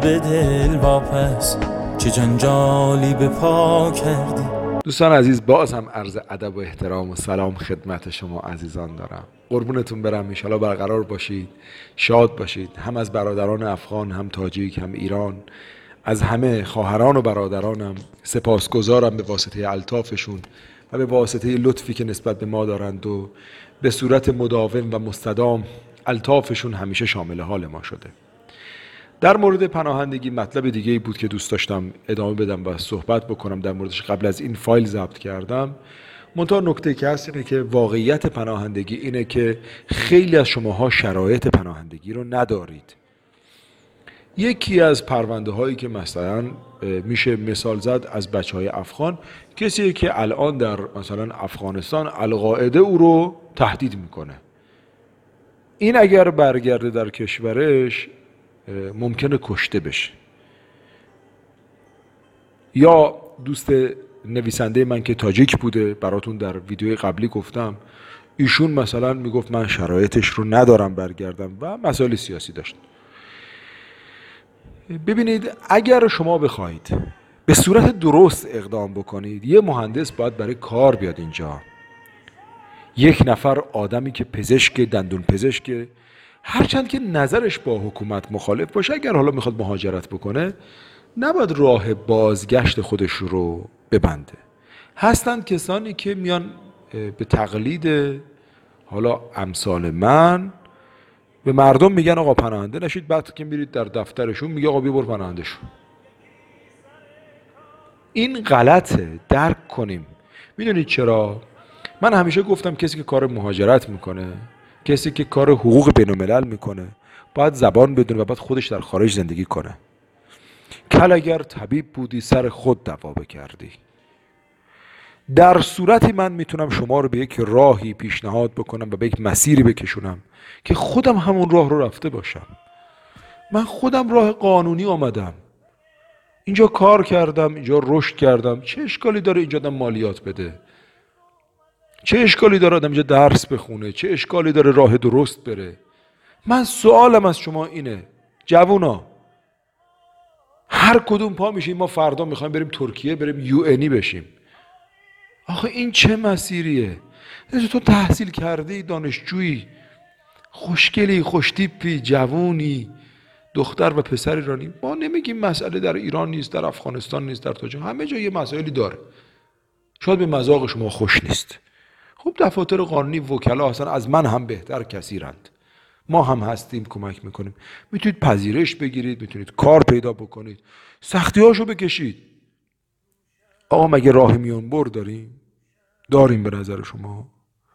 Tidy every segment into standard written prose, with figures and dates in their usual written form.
به دل واپس، چه جنجالی به پا کردی. دوستان عزیز، باز هم عرض ادب و احترام و سلام خدمت شما عزیزان دارم. قربونتون برم. ان شاءالله برقرار باشید، شاد باشید، هم از برادران افغان، هم تاجیک، هم ایران، از همه خواهران و برادرانم سپاسگزارم به واسطه الطافشون و به واسطه لطفی که نسبت به ما دارند و به صورت مداوم و مستدام الطافشون همیشه شامل حال ما شده. در مورد پناهندگی مطلب دیگه‌ای بود که دوست داشتم ادامه بدم و صحبت بکنم در موردش. قبل از این فایل ضبط کردم. منتها نکته که هست اینه که واقعیت پناهندگی اینه که خیلی از شماها شرایط پناهندگی رو ندارید. یکی از پرونده هایی که مثلا میشه مثال زد از بچه های افغان، کسی که الان در مثلا افغانستان القاعده او رو تهدید میکنه، این اگر برگرده در کشورش ممکنه کشته بشه. یا دوست نویسنده من که تاجیک بوده، براتون در ویدیوی قبلی گفتم، ایشون مثلا میگفت من شرایطش رو ندارم برگردم و مسائل سیاسی داشت. ببینید، اگر شما بخواید به صورت درست اقدام بکنید، یه مهندس باید برای کار بیاد اینجا، یک نفر آدمی که پزشک، دندون پزشک، هرچند که نظرش با حکومت مخالف باشه، اگر حالا میخواد مهاجرت بکنه نباید راه بازگشت خودش رو ببنده. هستند کسانی که میان به تقلید حالا امثال من به مردم میگن آقا پناهنده نشید، بعد که میرید در دفترشون میگه آقا بیا برو پناهنده شو. این غلطه، درک کنیم. میدونید چرا؟ من همیشه گفتم کسی که کار مهاجرت میکنه، کسی که کار حقوق بین الملل میکنه، باید زبان بدونه و باید خودش در خارج زندگی کنه. کل اگر طبیب بودی سر خود دوا بکردی. در صورتی من میتونم شما رو به یک راهی پیشنهاد بکنم و به یک مسیری بکشونم که خودم همون راه رو رفته باشم. من خودم راه قانونی آمدم، اینجا کار کردم، اینجا رشد کردم. چه اشکالی داره اینجا آدم مالیات بده؟ چه اشکالی داره آدم اینجا درس بخونه؟ چه اشکالی داره راه درست بره؟ من سوالم از شما اینه، جوونا، هر کدوم پا میشیم ما فردا میخوایم بریم ترکیه، بریم UN بشیم. آخه این چه مسیریه؟ تو تحصیل کردی، دانشجویی، خوشگلی، خوشتیپی، جوونی، دختر و پسر ایرانی. ما نمیگیم مسئله در ایران نیست، در افغانستان نیست، در تاجیک، همه جا یه مسائلی داره. شاید به مذاق شما خوش نیست. خب دفاتر قانونی، وکلا هستن، از من هم بهتر کثیرند. ما هم هستیم، کمک میکنیم. میتونید پذیرش بگیرید، میتونید کار پیدا بکنید، سختی‌هاشو بکشید. آقا مگه راه میون بر داریم؟ داریم به نظر شما؟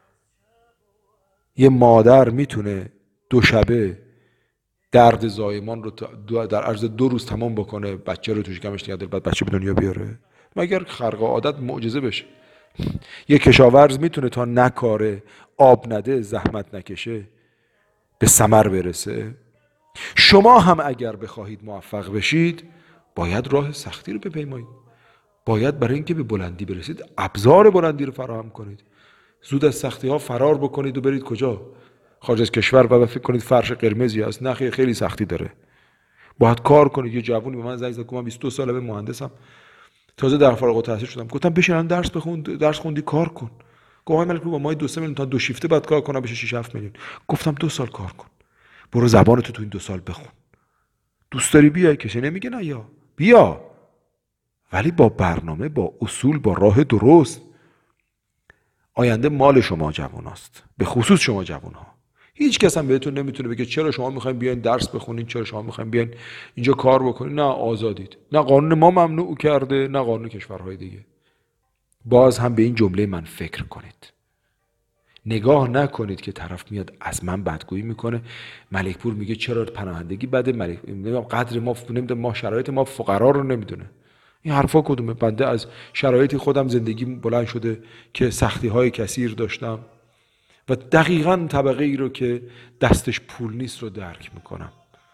یه مادر میتونه 2 شبه درد زایمان رو در عرض 2 روز تمام بکنه، بچه رو توش کمش نگه داره، بعد بچه به دنیا بیاره؟ مگر خرق عادت معجزه بشه؟ یه کشاورز میتونه تا نکاره، آب نده، زحمت نکشه به ثمر برسه؟ شما هم اگر بخواهید موفق بشید باید راه سختی رو بپیمایید. باید برای اینکه به بلندی برسید ابزار بلندی رو فراهم کنید. زود از سختی ها فرار بکنید و برید کجا؟ خارج از کشور و فکر کنید فرش قرمزی هست. نه، خیلی سختی داره. باید کار کنید. یه جوونی به من زنگ زد که من 22 ساله مهندسم، تازه در فارغ التحصیل شدم. گفتم بشین درس بخون، درس خوندی کار کن. گفت آقای ملک با ما 2-3 میلیون تا 2 شیفته بعد کار کنم بشه 6-7 میلیون. گفتم 2 سال کار کن. برو زبانتو تو این 2 سال بخون. دوست داری بیای؟ کسی نمیگه نه، یا بیا، ولی با برنامه، با اصول، با راه درست. آینده مال شما جواناست، به خصوص شما جوانها. هیچ کس هم بهتون نمیتونه بگه چرا شما میخواین بیاین درس بخونین، چرا شما میخواین بیاین اینجا کار بکنین. نه، آزادید. نه قانون ما ممنوع کرده، نه قانون کشورهای دیگه. باز هم به این جمله من فکر کنید. نگاه نکنید که طرف میاد از من بدگویی میکنه. ملکپور میگه چرا پناهندگی بده، قدر ما نمیدونه، ما شرایط ما فقرا رو نمیدونه. این حرفا کدومه؟ بنده از شرایطی خودم زندگی بلند شده که سختی های کثیر داشتم و دقیقاً طبقه ای رو که دستش پول نیست رو درک میکنم.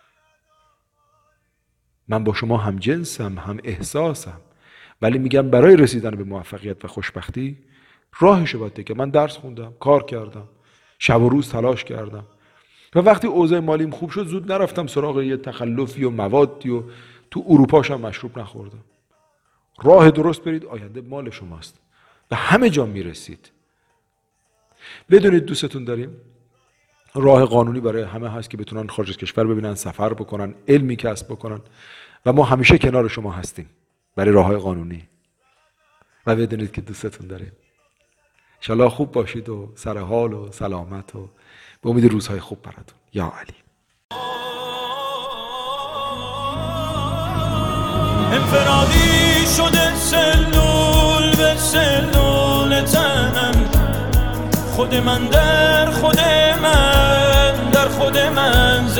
من با شما هم جنسم، هم احساسم، ولی میگم برای رسیدن به موفقیت و خوشبختی راهشو باید که من درس خوندم، کار کردم، شب و روز تلاش کردم. و وقتی اوضاع مالیم خوب شد زود نرفتم سراغ یه تخلفی و موادی و تو اروپاش هم مشروب نخوردم. راه درست برید، آینده مال شماست و همه جا میرسید. بدونید دوستتون داریم. راه قانونی برای همه هست که بتونن خارج از کشور ببینن، سفر بکنن، علمی کسب بکنن و ما همیشه کنار شما هستیم برای راههای قانونی. و بدونید که دوستتون داریم. انشالله خوب باشید و سر حال و سلامت و به امید روزهای خوب براتون. یا علی. انفرادی شده سلول به سلول تنم، خود من در خود من